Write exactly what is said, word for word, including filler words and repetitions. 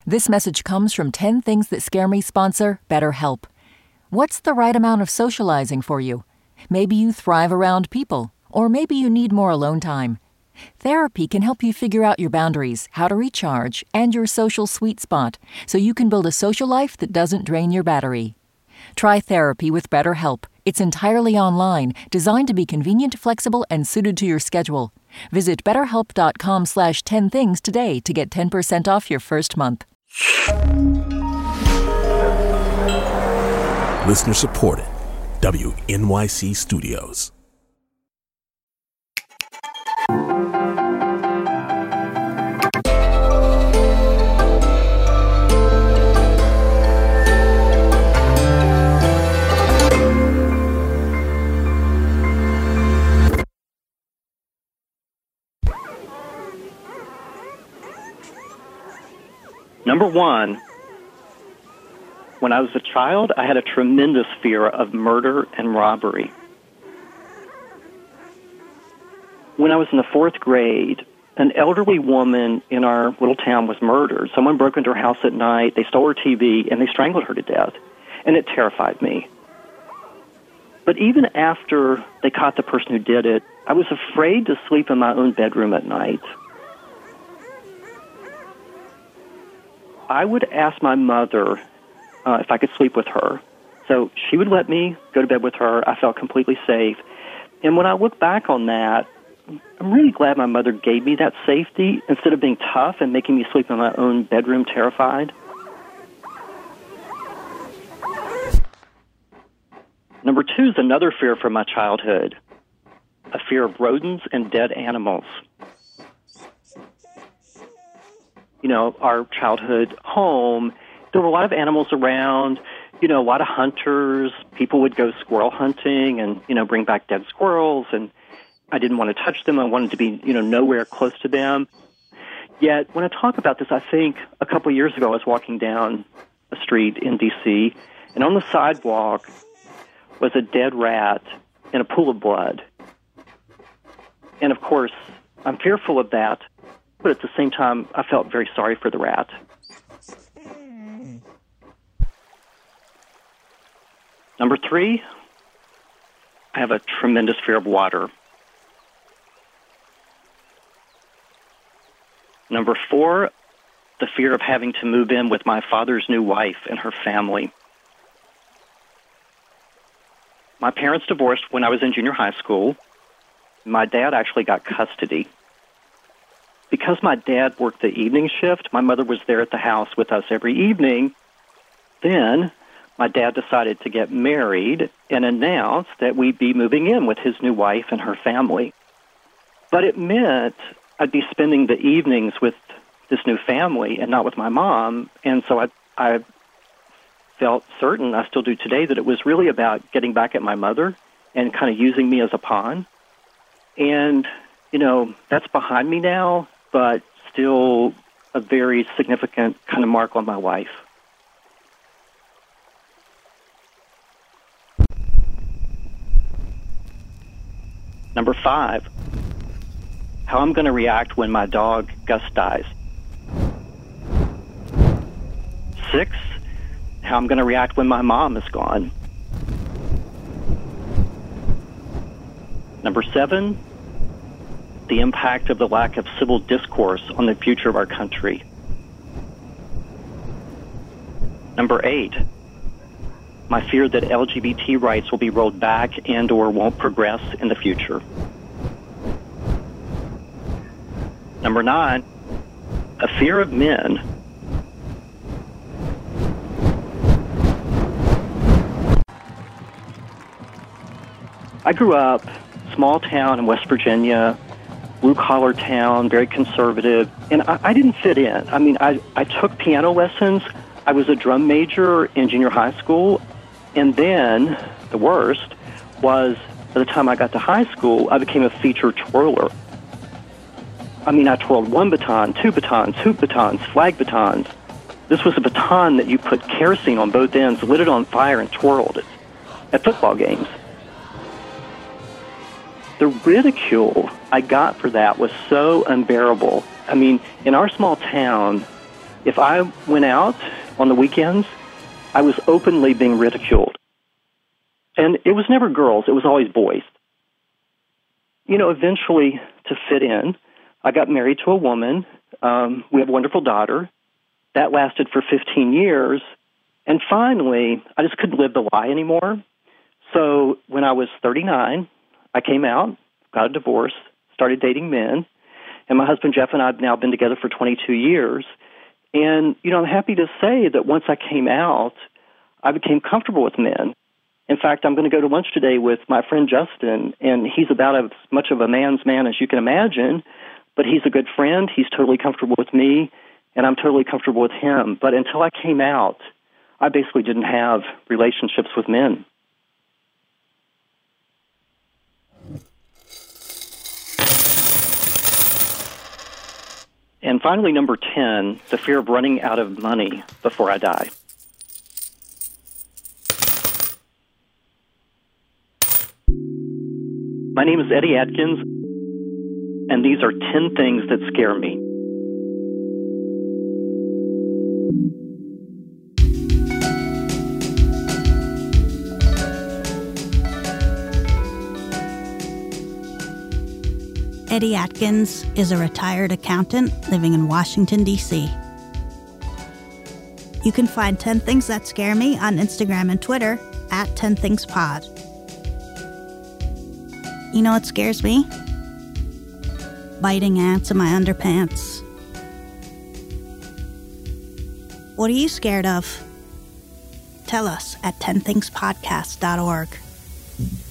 This message comes from ten Things That Scare Me sponsor BetterHelp. What's the right amount of socializing for you? Maybe you thrive around people, or maybe you need more alone time. Therapy can help you figure out your boundaries, how to recharge, and your social sweet spot, so you can build a social life that doesn't drain your battery. Try therapy with BetterHelp. It's entirely online, designed to be convenient, flexible, and suited to your schedule. Visit betterhelp.com slash 10 things today to get ten percent off your first month. Listener supported. W N Y C Studios. Number one, when I was a child, I had a tremendous fear of murder and robbery. When I was in the fourth grade, an elderly woman in our little town was murdered. Someone broke into her house at night, they stole her T V, and they strangled her to death. And it terrified me. But even after they caught the person who did it, I was afraid to sleep in my own bedroom at night. I would ask my mother uh, if I could sleep with her. So she would let me go to bed with her. I felt completely safe. And when I look back on that, I'm really glad my mother gave me that safety instead of being tough and making me sleep in my own bedroom terrified. Number two is another fear from my childhood, a fear of rodents and dead animals. You know, our childhood home, there were a lot of animals around, you know, a lot of hunters. People would go squirrel hunting and, you know, bring back dead squirrels, and I didn't want to touch them. I wanted to be, you know, nowhere close to them. Yet, when I talk about this, I think a couple of years ago I was walking down a street in D C, and on the sidewalk was a dead rat in a pool of blood. And, of course, I'm fearful of that. But at the same time, I felt very sorry for the rat. Number three, I have a tremendous fear of water. Number four, the fear of having to move in with my father's new wife and her family. My parents divorced when I was in junior high school. My dad actually got custody. Because my dad worked the evening shift, my mother was there at the house with us every evening. Then my dad decided to get married and announced that we'd be moving in with his new wife and her family. But it meant I'd be spending the evenings with this new family and not with my mom. And so I, I felt certain, I still do today, that it was really about getting back at my mother and kind of using me as a pawn. And, you know, that's behind me now, but still a very significant kind of mark on my life. Number five, how I'm going to react when my dog, Gus, dies. Six, how I'm going to react when my mom is gone. Number seven, the impact of the lack of civil discourse on the future of our country. Number eight, my fear that L G B T rights will be rolled back and or won't progress in the future. Number nine, a fear of men. I grew up small town in West Virginia, blue-collar town, very conservative, and I, I didn't fit in. I mean, I, I took piano lessons. I was a drum major in junior high school, and then the worst was by the time I got to high school, I became a feature twirler. I mean, I twirled one baton, two batons, hoop batons, flag batons. This was a baton that you put kerosene on both ends, lit it on fire, and twirled it at football games. The ridicule I got for that was so unbearable. I mean, in our small town, if I went out on the weekends, I was openly being ridiculed. And it was never girls, it was always boys. You know, eventually, to fit in, I got married to a woman. Um, we have a wonderful daughter. That lasted for fifteen years. And finally, I just couldn't live the lie anymore. So when I was thirty-nine, I came out, got a divorce, started dating men. And my husband, Jeff, and I have now been together for twenty-two years. And, you know, I'm happy to say that once I came out, I became comfortable with men. In fact, I'm going to go to lunch today with my friend Justin, and he's about as much of a man's man as you can imagine, but he's a good friend. He's totally comfortable with me, and I'm totally comfortable with him. But until I came out, I basically didn't have relationships with men. And finally, number ten, the fear of running out of money before I die. My name is Eddie Atkins, and these are ten things that scare me. Eddie Atkins is a retired accountant living in Washington, D C You can find ten Things That Scare Me on Instagram and Twitter at ten things pod. You know what scares me? Biting ants in my underpants. What are you scared of? Tell us at ten things podcast dot org.